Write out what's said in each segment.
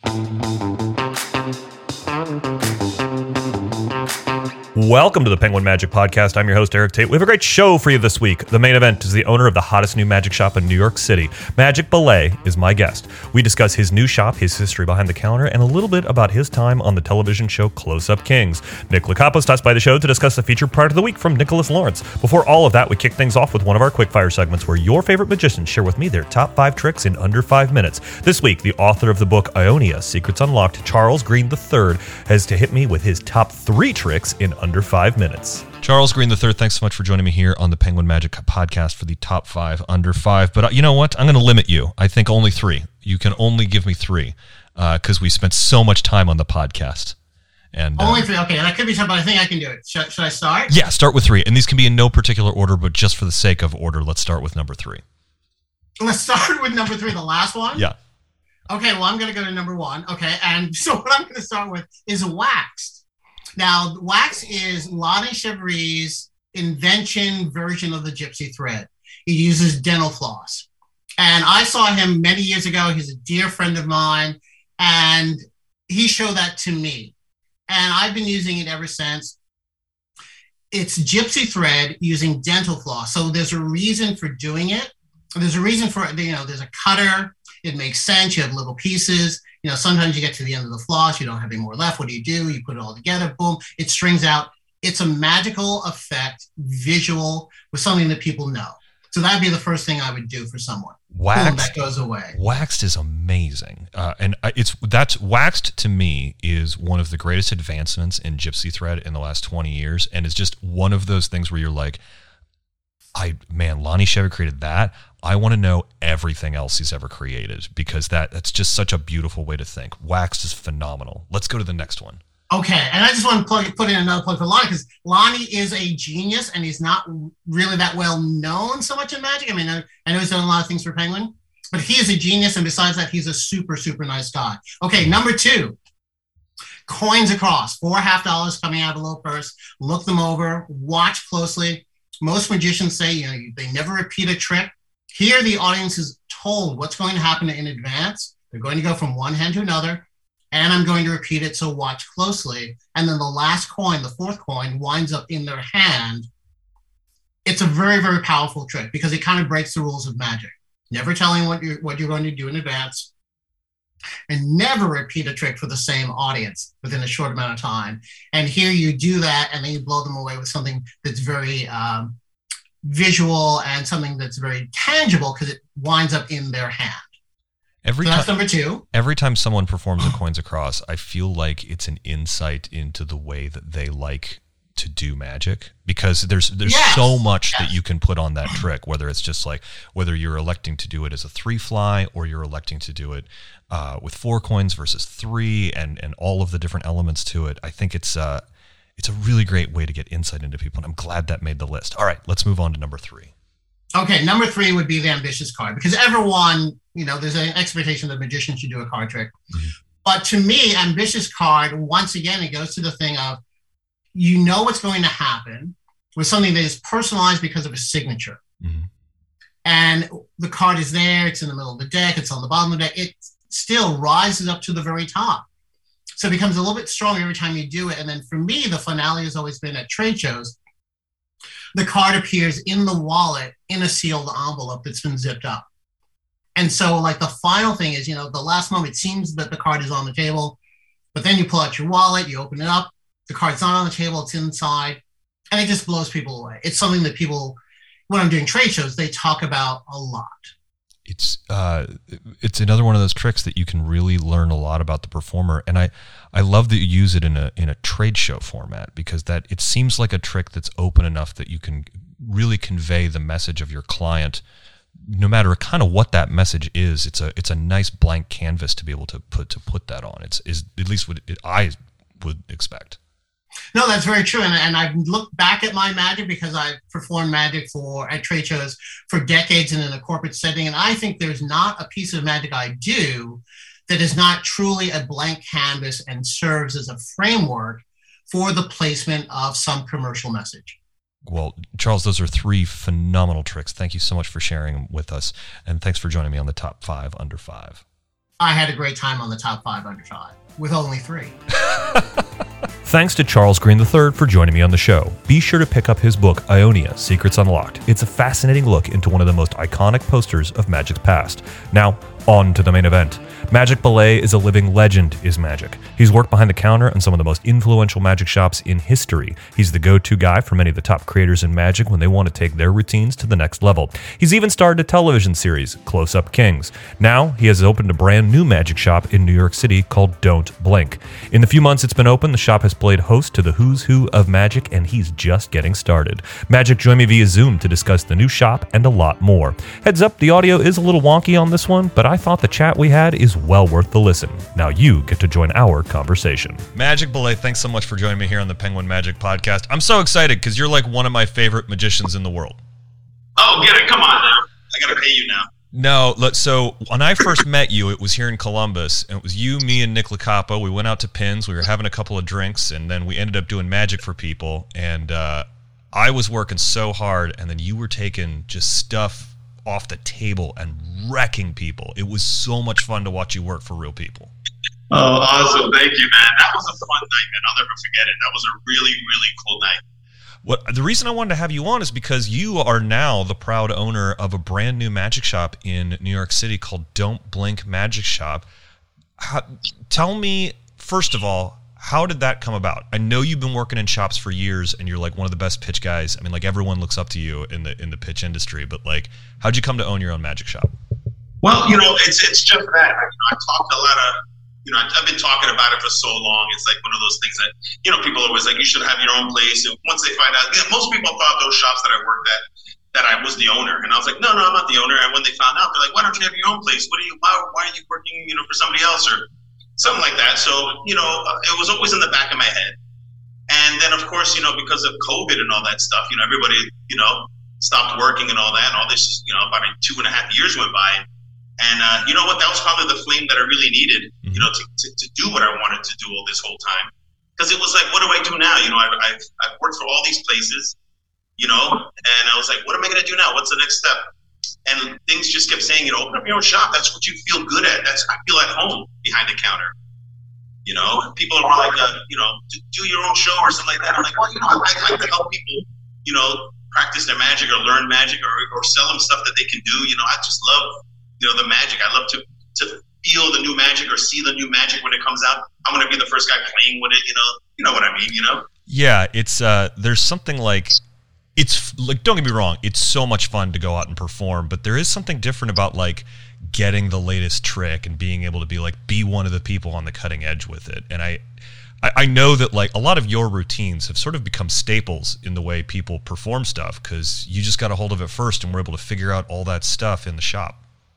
Welcome to the Penguin Magic Podcast. I'm your host, Eric Tate. We have a great show for you this week. The main event is the owner of the hottest new magic shop in New York City. Magic Ballet is my guest. We discuss his new shop, his history behind the counter, and a little bit about his time on the television show Close Up Kings. Nick Lacoppo stops by the show to discuss the featured part of the week from Nicholas Lawrence. Before all of that, we kick things off with one of our quickfire segments where your favorite magicians share with me their top 5 tricks in under 5 minutes. This week, the author of the book Ionia, Secrets Unlocked, Charles Green III, has to hit me with his top 3 tricks in under 5 minutes. Charles Green III, thanks so much for joining me here on the Penguin Magic Podcast for the top 5 under 5. But you know what? I'm going to limit you. I think only 3. You can only give me 3 because we spent so much time on the podcast. And only 3. Okay, that could be tough, but I think I can do it. Should I start? Yeah, start with 3. And these can be in no particular order, but just for the sake of order, let's start with number 3. Let's start with number 3, the last one? Yeah. Okay, well, I'm going to go to number 1. Okay, and so what I'm going to start with is waxed. Now, wax is Lonnie Cheverie's invention version of the gypsy thread. He uses dental floss. And I saw him many years ago. He's a dear friend of mine. And he showed that to me. And I've been using it ever since. It's gypsy thread using dental floss. So there's a reason for doing it. There's a reason for, there's a cutter. It makes sense. You have little pieces. Sometimes you get to the end of the floss, you don't have any more left. What do? You put it all together, boom, it strings out. It's a magical effect, visual, with something that people know. So that'd be the first thing I would do for someone. Waxed, boom, that goes away. Waxed is amazing. Waxed to me is one of the greatest advancements in gypsy thread in the last 20 years. And it's just one of those things where you're like, Lonnie Cheverie created that. I want to know everything else he's ever created because that's just such a beautiful way to think. Waxed is phenomenal. Let's go to the next one. Okay, and I just want to put in another plug for Lonnie because Lonnie is a genius and he's not really that well known so much in magic. I mean, I know he's done a lot of things for Penguin, but he is a genius, and besides that, he's a super, super nice guy. Okay, number 2, coins across, $4.50 coming out of a little purse. Look them over, watch closely. Most magicians say, they never repeat a trick. Here, the audience is told what's going to happen in advance. They're going to go from one hand to another, and I'm going to repeat it, so watch closely. And then the last coin, the 4th coin, winds up in their hand. It's a very, very powerful trick because it kind of breaks the rules of magic. Never telling what you're going to do in advance, and never repeat a trick for the same audience within a short amount of time. And here you do that, and then you blow them away with something that's very visual and something that's very tangible because it winds up in their hand. That's number 2. Every time someone performs a coins across, I feel like it's an insight into the way that they like to do magic because there's so much that you can put on that trick, whether it's just like whether you're electing to do it as a 3 fly or you're electing to do it with 4 coins versus 3 and all of the different elements to it. I think it's a really great way to get insight into people, and I'm glad that made the list. All right, let's move on to number 3. Okay, number 3 would be the ambitious card because everyone, there's an expectation that magicians should do a card trick. Mm-hmm. But to me, ambitious card, once again, it goes to the thing of what's going to happen with something that is personalized because of a signature. Mm-hmm. And the card is there, it's in the middle of the deck, it's on the bottom of the deck, it still rises up to the very top. So it becomes a little bit stronger every time you do it. And then for me, the finale has always been at trade shows. The card appears in the wallet in a sealed envelope that's been zipped up. And so like the final thing is, the last moment, it seems that the card is on the table, but then you pull out your wallet, you open it up, the card's not on the table, it's inside, and it just blows people away. It's something that people, when I'm doing trade shows, they talk about a lot. It's another one of those tricks that you can really learn a lot about the performer, and I love that you use it in a trade show format because that it seems like a trick that's open enough that you can really convey the message of your client, no matter kind of what that message is. It's a nice blank canvas to be able to put that on. It's at least what I would expect. No, that's very true. And I've looked back at my magic because I've performed magic at trade shows for decades and in a corporate setting. And I think there's not a piece of magic I do that is not truly a blank canvas and serves as a framework for the placement of some commercial message. Well, Charles, those are 3 phenomenal tricks. Thank you so much for sharing them with us. And thanks for joining me on the top 5 under 5. I had a great time on the top 5 under 5 with only 3. Thanks to Charles Green III for joining me on the show. Be sure to pick up his book, Ionia: Secrets Unlocked. It's a fascinating look into one of the most iconic posters of Magic's past. Now, on to the main event. Magic Ballet is a living legend, is Magic. He's worked behind the counter in some of the most influential magic shops in history. He's the go-to guy for many of the top creators in Magic when they want to take their routines to the next level. He's even starred a television series, Close Up Kings. Now, he has opened a brand new magic shop in New York City called Don't Blink. In the few months it's been open, the shop has played host to the who's who of Magic, and he's just getting started. Magic joined me via Zoom to discuss the new shop and a lot more. Heads up, the audio is a little wonky on this one, but I thought the chat we had is well worth the listen. Now you get to join our conversation. Magic Ballet, thanks so much for joining me here on the Penguin Magic Podcast. I'm so excited because you're like one of my favorite magicians in the world. Oh, get it. Come on now. I got to pay you now. No, so when I first met you, it was here in Columbus, and it was you, me, and Nick Lacapo. We went out to Pins, we were having a couple of drinks, and then we ended up doing magic for people, and I was working so hard, and then you were taking just stuff off the table and wrecking people. It was so much fun to watch you work for real people. Oh, awesome. Thank you, man. That was a fun night, man. I'll never forget it. That was a really, really cool night. The reason I wanted to have you on is because you are now the proud owner of a brand new magic shop in New York City called Don't Blink Magic Shop. Tell me, first of all, how did that come about? I know you've been working in shops for years, and you're like one of the best pitch guys. I mean, like everyone looks up to you in the pitch industry. But like, how'd you come to own your own magic shop? Well, it's just that. I talked a lot of. I've been talking about it for so long. It's like one of those things that, people are always like, you should have your own place. And once they find out, most people thought those shops that I worked at, that I was the owner. And I was like, no, I'm not the owner. And when they found out, they're like, why don't you have your own place? Why are you working, for somebody else or something like that? So, it was always in the back of my head. And then, of course, because of COVID and all that stuff, everybody, stopped working and all that. And all this, about 2.5 years went by. And you know what? That was probably the flame that I really needed, to do what I wanted to do all this whole time. Because it was like, what do I do now? I've worked for all these places, and I was like, what am I going to do now? What's the next step? And things just kept saying, open up your own shop. That's what you feel good at. I feel at home behind the counter. People are like, do your own show or something like that. I'm like, well, I like to help people, practice their magic or learn magic or sell them stuff that they can do. I just love the magic. I love to feel the new magic or see the new magic when it comes out. I'm going to be the first guy playing with it, you know what I mean, Yeah, it's, there's something like, it's like, don't get me wrong, it's so much fun to go out and perform, but there is something different about like getting the latest trick and being able to be one of the people on the cutting edge with it. And I know that like a lot of your routines have sort of become staples in the way people perform stuff because you just got a hold of it first and were able to figure out all that stuff in the shop.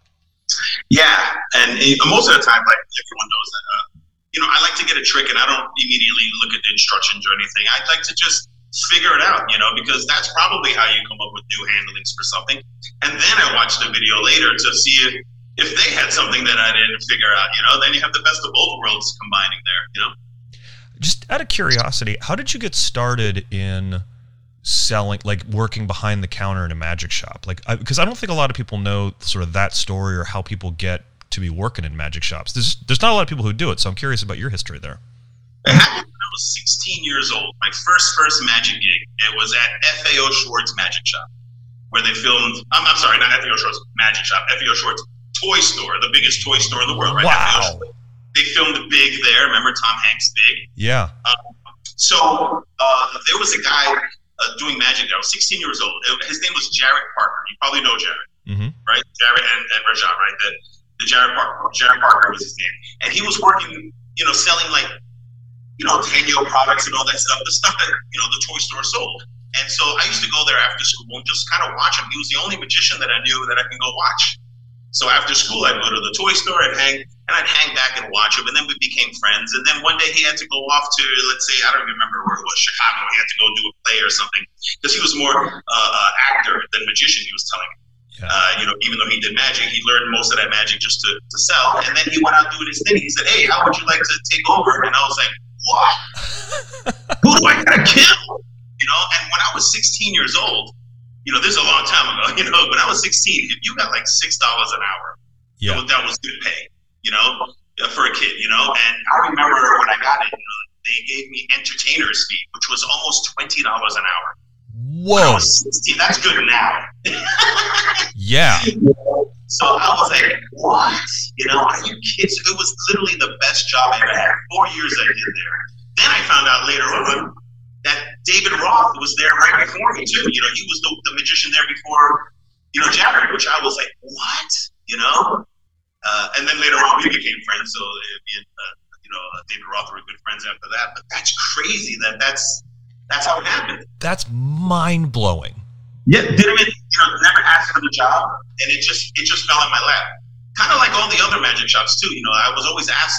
Yeah, and most of the time, like everyone knows that, I like to get a trick, and I don't immediately look at the instructions or anything. I'd like to just figure it out, because that's probably how you come up with new handlings for something. And then I watch the video later to see if they had something that I didn't figure out. Then you have the best of both worlds combining there. Just out of curiosity, how did you get started in selling, like working behind the counter in a magic shop? Because I don't think a lot of people know sort of that story or how people get to be working in magic shops. There's not a lot of people who do it, so I'm curious about your history there. It happened when I was 16 years old. My first magic gig. It was at FAO Schwartz Magic Shop, where they filmed. I'm sorry, not FAO Schwartz Magic Shop. FAO Schwartz Toy Store, the biggest toy store in the world, right? Wow. They filmed Big there. Remember Tom Hanks' Big? Yeah. So there was a guy doing magic. I was 16 years old. His name was Jared Parker. You probably know Jared, right? Jared and Rajan, right? The Jared Parker was his name, and he was working, selling like, Tenyo products and all that stuff, the stuff that the toy store sold. And so I used to go there after school and just kind of watch him. He was the only magician that I knew that I can go watch. So after school, I'd go to the toy store and I'd hang back and watch him, and then we became friends. And then one day he had to go off to, let's say, I don't remember where it was, Chicago. He had to go do a play or something because he was more actor than magician, he was telling me. Yeah. Even though he did magic, he learned most of that magic just to sell. And then he went out doing his thing. He said, hey, how would you like to take over? And I was like, what? Who do I gotta kill? And when I was 16 years old, this is a long time ago, when I was 16, if you got like $6 an hour, that was good pay. for a kid, And I remember when I got it, they gave me entertainer's fee, which was almost $20 an hour. Whoa. When I was 16, that's good now. Yeah. So I was like, what? Are you kids? It was literally the best job I ever had. 4 years I did there. Then I found out later on that David Roth was there right before me too. He was the magician there before, Jared, which I was like, what? And then later on we became friends. So me and David Roth were good friends after that. But that's crazy that's how it happened. That's mind blowing. Yeah, never asked for the job, and it just fell in my lap. Kind of like all the other magic shops too. I was always asked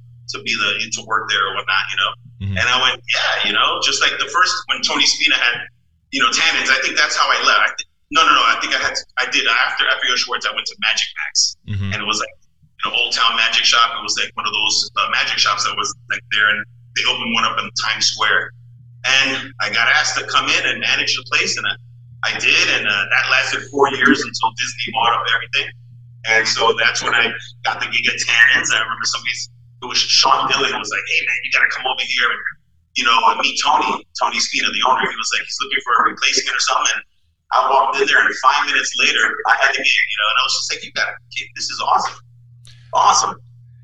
to work there or whatnot. Mm-hmm. And I went, yeah, just like the first when Tony Spina had, tannins. I think that's how I left. I think I did after Yo Schwartz. I went to Magic Max, and it was like Old Town Magic Shop. It was like one of those magic shops that was like there, and they opened one up in Times Square. And I got asked to come in and manage the place, and I did, and that lasted 4 years until Disney bought up everything. And so that's when I got the gig at Tannins. I remember it was Sean Dillon was like, hey man, you got to come over here and meet Tony Spina, the owner. He was like, he's looking for a replacement or something. And I walked in there, and 5 minutes later, I had the gig, and I was just like, you got it. This is awesome. Awesome.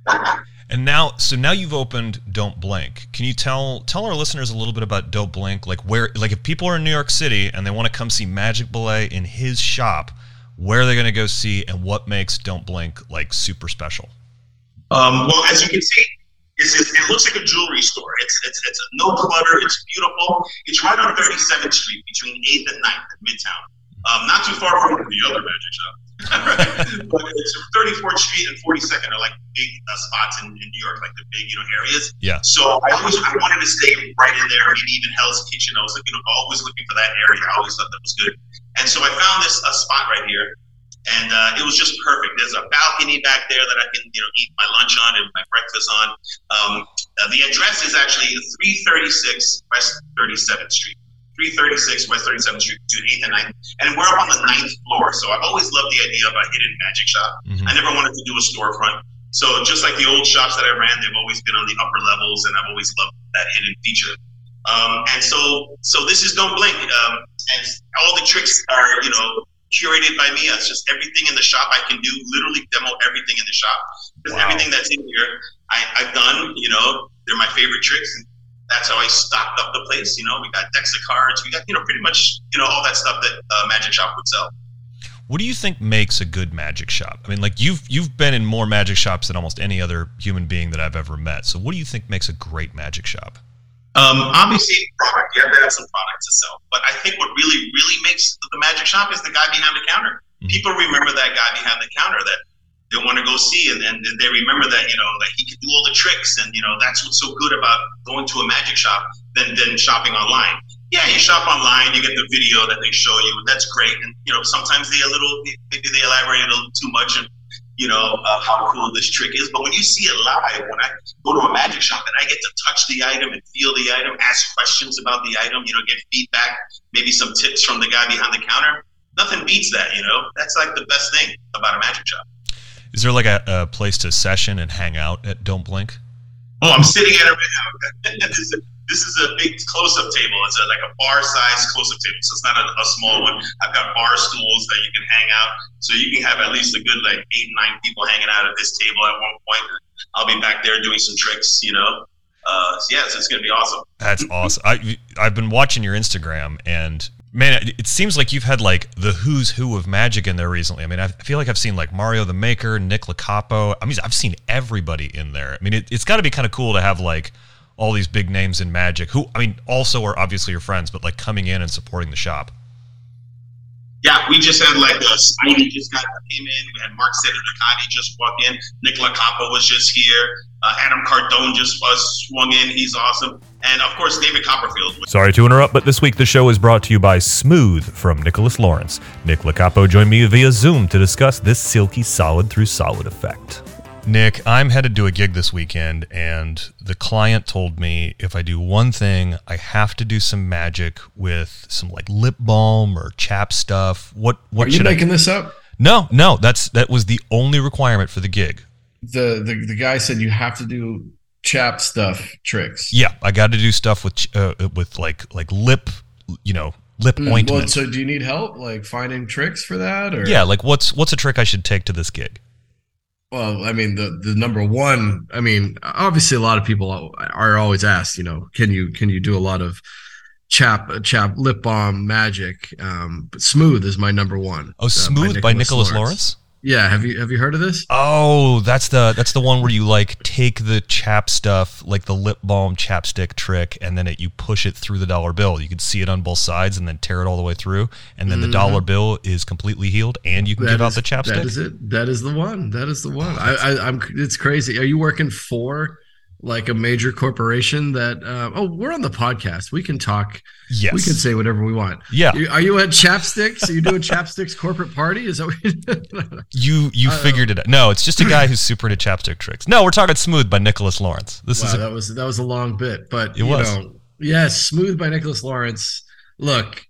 And now you've opened Don't Blink. Can you tell our listeners a little bit about Don't Blink? Like if people are in New York City and they want to come see Magic Ballet in his shop, where are they going to go see, and what makes Don't Blink like super special? Well, as you can see, it looks like a jewelry store. It's no clutter. It's beautiful. It's right on 37th Street between 8th and 9th in Midtown. Not too far from the other magic shop. But it's 34th Street and 42nd are like big spots in New York, like the big areas. Yeah. So I wanted to stay right in there. Maybe even Hell's Kitchen. I was always looking for that area. I always thought that was good. And so I found a spot right here, and it was just perfect. There's a balcony back there that I can eat my lunch on and my breakfast on. The address is actually 336 West 37th Street. 336 West 37th Street, between 8th and 9th. And we're up on the 9th floor. So I've always loved the idea of a hidden magic shop. Mm-hmm. I never wanted to do a storefront. So just like the old shops that I ran, they've always been on the upper levels, and I've always loved that hidden feature. And so this is Don't Blink. And all the tricks are, curated by me. It's just everything in the shop I can do, literally demo everything in the shop. Because everything that's in here, I've done, they're my favorite tricks. And that's how I stocked up the place. We got decks of cards. We got, pretty much, all that stuff that a magic shop would sell. What do you think makes a good magic shop? I mean, like you've been in more magic shops than almost any other human being that I've ever met. So what do you think makes a great magic shop? Obviously, product. You have to have some product to sell. But I think what really, really makes the magic shop is the guy behind the counter. Mm-hmm. People remember that guy behind the counter that they want to go see, and they remember that, that he can do all the tricks, and, that's what's so good about going to a magic shop than shopping online. Yeah, you shop online, you get the video that they show you, and that's great. And, sometimes maybe they elaborate a little too much, and, how cool this trick is. But when you see it live, when I go to a magic shop and I get to touch the item and feel the item, ask questions about the item, get feedback, maybe some tips from the guy behind the counter, nothing beats that, That's like the best thing about a magic shop. Is there like a place to session and hang out at Don't Blink? Oh, I'm sitting at it right now. This is a big close-up table. It's like a bar-sized close-up table, so it's not a small one. I've got bar stools that you can hang out, so you can have at least a good 8, 9 people hanging out at this table at one point. I'll be back there doing some tricks, so it's going to be awesome. That's awesome. I've been watching your Instagram, and man, it seems like you've had like the who's who of magic in there recently. I mean, I feel like I've seen like Mario the Maker, Nick Lacapo. I mean, I've seen everybody in there. I mean, it's got to be kind of cool to have like all these big names in magic who, I mean, also are obviously your friends, but like coming in and supporting the shop. Yeah, we just had like Spidey just came in. We had Mark Sedudicati just walk in. Nick Lacapo was just here. Adam Cardone just swung in. He's awesome. And of course, David Copperfield. Sorry to interrupt, but this week the show is brought to you by Smooth from Nicholas Lawrence. Nick Lacapo joined me via Zoom to discuss this silky solid through solid effect. Nick, I'm headed to a gig this weekend, and the client told me if I do one thing, I have to do some magic with some like lip balm or chap stuff. What Are you making this up? No, that was the only requirement for the gig. the guy said you have to do chap stuff tricks. Yeah, I got to do stuff with like lip, lip ointment. Well, so do you need help like finding tricks for that? Or yeah, like what's a trick I should take to this gig? Well, I mean, the number one. I mean, obviously, a lot of people are always asked, can you do a lot of chap lip balm magic? But Smooth is my number one. Oh, Smooth by Nicholas Lawrence. Yeah, have you heard of this? Oh, that's the one where you like take the chap stuff, like the lip balm chapstick trick, and then you push it through the dollar bill. You can see it on both sides, and then tear it all the way through, and then the dollar bill is completely healed, and you can give out the chapstick. That is it. That is the one. That is the one. I'm. It's crazy. Are you working for like a major corporation that? We're on the podcast. We can talk. Yes. We can say whatever we want. Yeah. Are you at Chapsticks? Are you doing Chapsticks corporate party? Is that what you figured it out? No, it's just a guy who's super into chapstick tricks. No, we're talking Smooth by Nicholas Lawrence. That was a long bit, but yes, Smooth by Nicholas Lawrence. Look,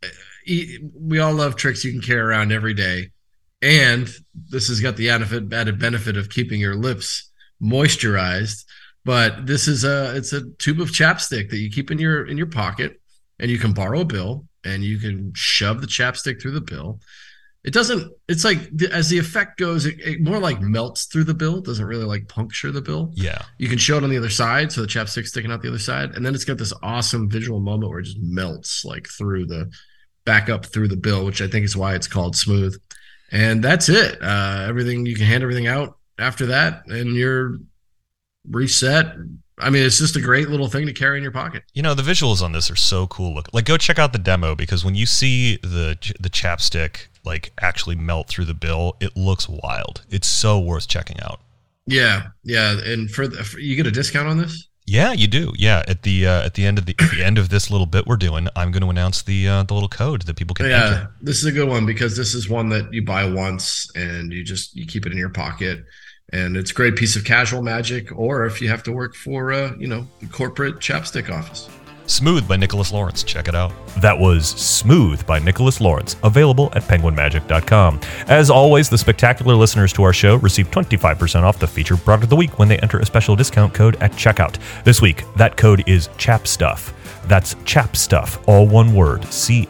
we all love tricks you can carry around every day, and this has got the added benefit of keeping your lips moisturized. But this is it's a tube of chapstick that you keep in your pocket. And you can borrow a bill and you can shove the chapstick through the bill. It's like, as the effect goes, it more like melts through the bill. It doesn't really like puncture the bill. Yeah. You can show it on the other side. So the chapstick's sticking out the other side. And then it's got this awesome visual moment where it just melts like back up through the bill, which I think is why it's called Smooth. And that's it. You can hand everything out after that and you're reset. I mean, it's just a great little thing to carry in your pocket. The visuals on this are so cool. Look, like, go check out the demo, because when you see the chapstick like actually melt through the bill, it looks wild. It's so worth checking out. Yeah. And for you get a discount on this? Yeah, you do. Yeah, at the end of this little bit we're doing, I'm going to announce the little code that people can enter. Yeah, this is a good one because this is one that you buy once and you keep it in your pocket. And it's a great piece of casual magic, or if you have to work for, the corporate chapstick office. Smooth by Nicholas Lawrence. Check it out. That was Smooth by Nicholas Lawrence, available at penguinmagic.com. As always, the spectacular listeners to our show receive 25% off the featured product of the week when they enter a special discount code at checkout. This week, that code is CHAPSTUFF. That's CHAPSTUFF, all one word,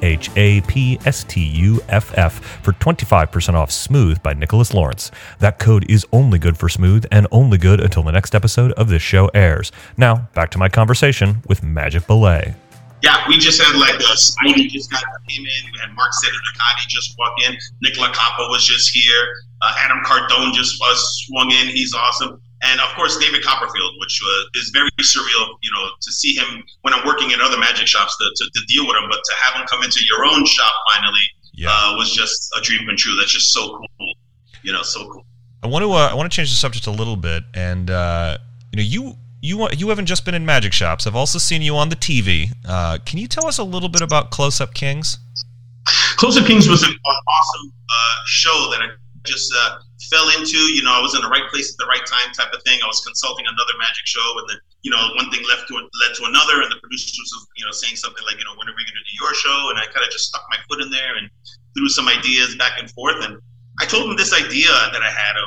CHAPSTUFF, for 25% off Smooth by Nicholas Lawrence. That code is only good for Smooth and only good until the next episode of this show airs. Now, back to my conversation with Magic Ballet. Yeah, we just had Spidey just came in. We had Mark Sedudakati just walk in. Nick LaCampa was just here. Adam Cardone just swung in. He's awesome. And of course, David Copperfield, which is very surreal, to see him when I'm working in other magic shops to deal with him, but to have him come into your own shop finally was just a dream come true. That's just so cool, so cool. I want to change the subject a little bit, and you haven't just been in magic shops. I've also seen you on the TV. Can you tell us a little bit about Close Up Kings? Close Up Kings was an awesome show that I just fell into. I was in the right place at the right time type of thing. I was consulting another magic show, and then one thing led to another, and the producers was saying something like, when are we going to do your show? And I kind of just stuck my foot in there and threw some ideas back and forth. And I told them this idea that I had of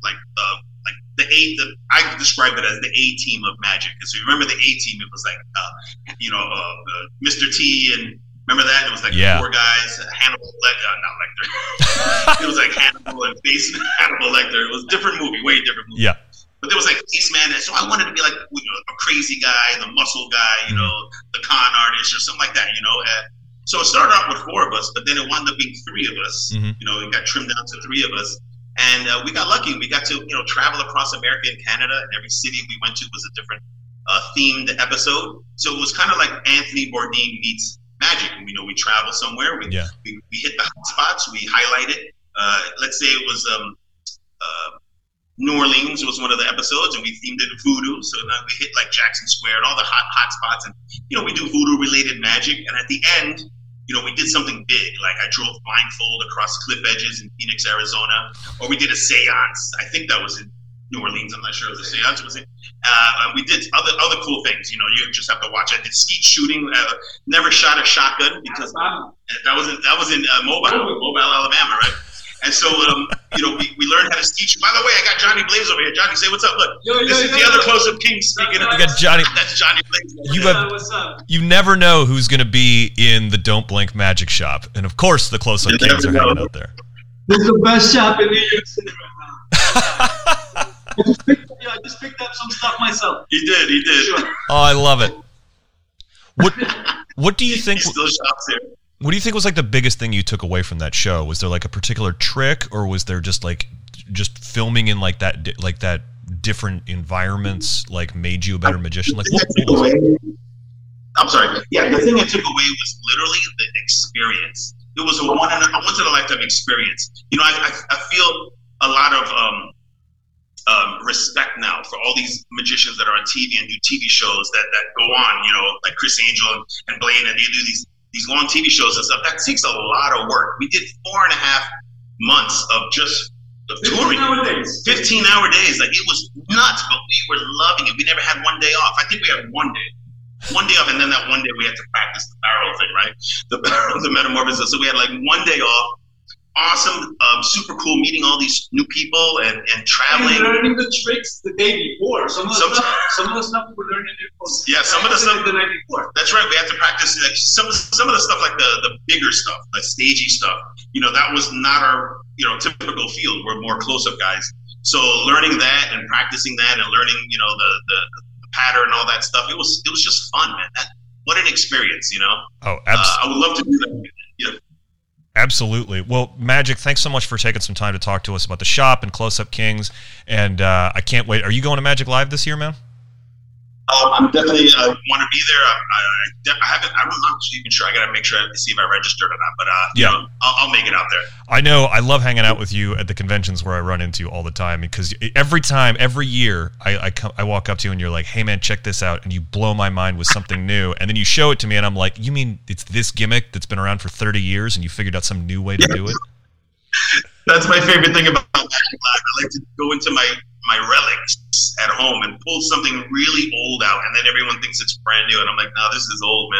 I described it as the A team of magic. So you remember the A team? It was like Mr. T and remember that? It was like four guys, Hannibal Lecter, not Lecter. It was like Hannibal and Hannibal Lecter. It was a different movie, way different movie. Yeah. But there was like Spaceman, and so I wanted to be like a crazy guy, the muscle guy, the con artist or something like that, So it started off with four of us, but then it wound up being three of us. It got trimmed down to three of us. And we got lucky. We got to, travel across America and Canada, and every city we went to was a different themed episode. So it was kind of like Anthony Bourdain meets magic. We travel somewhere, we hit the hot spots, we highlight it. Let's say it was New Orleans was one of the episodes, and we themed it voodoo. So now we hit like Jackson Square and all the hot spots, and we do voodoo related magic. And at the end, we did something big, like I drove blindfold across cliff edges in Phoenix, Arizona, or we did a seance. I think that was in New Orleans. I'm not sure if the seance was in. We did other cool things. You just have to watch. I did skeet shooting. Never shot a shotgun because that was in Mobile, Alabama, right? And so, we learned how to teach. By the way, I got Johnny Blaze over here. Johnny, say what's up. Look, this is the other close-up king speaking. You got Johnny. That's Johnny Blaze. What's up? You never know who's going to be in the Don't Blink Magic Shop. And, of course, the close-up kings are hanging out there. This is the best shop in New York City right now. I just picked up some stuff myself. He did. Sure. Oh, I love it. What do you think? He still shops here. What do you think was like the biggest thing you took away from that show? Was there like a particular trick, or was there just filming in like that different environments like made you a better magician? Like what? I'm sorry. Yeah, the thing I took away was literally the experience. It was a once in a lifetime experience. I feel a lot of respect now for all these magicians that are on TV and do TV shows that go on, like Chris Angel and Blaine, and they do these long TV shows and stuff. That takes a lot of work. We did 4.5 months of just touring. 15-hour days. Like, it was nuts, but we were loving it. We never had one day off. I think we had one day off, and then that one day we had to practice the barrel thing, right? The metamorphosis. So we had like one day off. Awesome, super cool meeting all these new people and traveling. And learning the tricks the day before. Some of the stuff we were learning some of the stuff the night before. That's right. We had to practice like some of the stuff, like the bigger stuff, the stagey stuff. That was not our typical field. We're more close-up guys. So learning that and practicing that and learning the pattern and all that stuff. It was just fun, man. What an experience, Oh, absolutely. I would love to do that. Absolutely. Well, Magic, thanks so much for taking some time to talk to us about the shop and Close-Up Kings. And I can't wait. Are you going to Magic Live this year, man? I'm definitely want to be there. I'm not even sure. I got to make sure to see if I registered or not. But I'll make it out there. I know. I love hanging out with you at the conventions where I run into you all the time, because every year I walk up to you and you're like, "Hey man, check this out," and you blow my mind with something new, and then you show it to me and I'm like, "You mean it's this gimmick that's been around for 30 years and you figured out some new way to do it?" That's my favorite thing about Magic Live. I like to go into my relics at home and pull something really old out, and then everyone thinks it's brand new, and I'm like, no, this is old,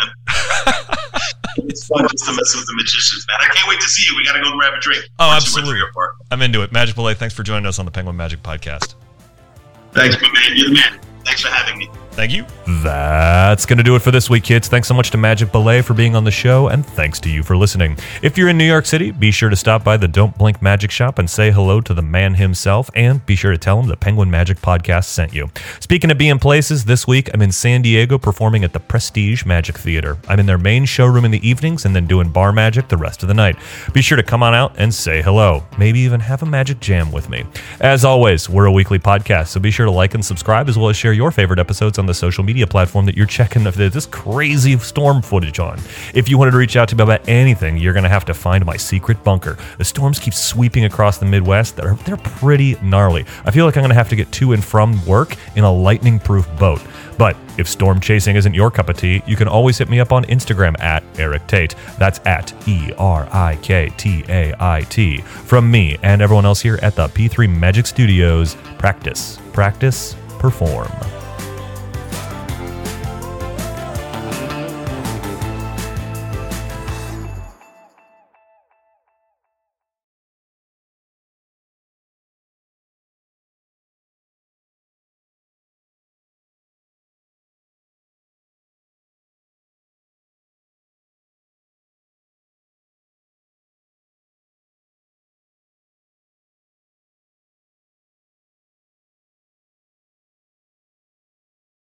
man. It's fun just to mess with the magicians, man. I can't wait to see you. We got to go grab a drink. Oh, absolutely. I'm into it. Magic Ballet, thanks for joining us on the Penguin Magic Podcast. Thanks, my man. You're the man. Thanks for having me. Thank you. That's going to do it for this week, kids. Thanks so much to Magic Ballet for being on the show, and thanks to you for listening. If you're in New York City, be sure to stop by the Don't Blink Magic Shop and say hello to the man himself, and be sure to tell him the Penguin Magic Podcast sent you. Speaking of being places, this week I'm in San Diego performing at the Prestige Magic Theater. I'm in their main showroom in the evenings and then doing bar magic the rest of the night. Be sure to come on out and say hello. Maybe even have a magic jam with me. As always, we're a weekly podcast, so be sure to like and subscribe, as well as share your favorite episodes on the social media platform that you're checking this crazy storm footage on. If you wanted to reach out to me about anything, you're going to have to find my secret bunker. The storms keep sweeping across the Midwest. They're pretty gnarly. I feel like I'm going to have to get to and from work in a lightning-proof boat. But if storm chasing isn't your cup of tea, you can always hit me up on Instagram at Eric Tate. That's at ERIKTAIT. From me and everyone else here at the P3 Magic Studios, practice, perform.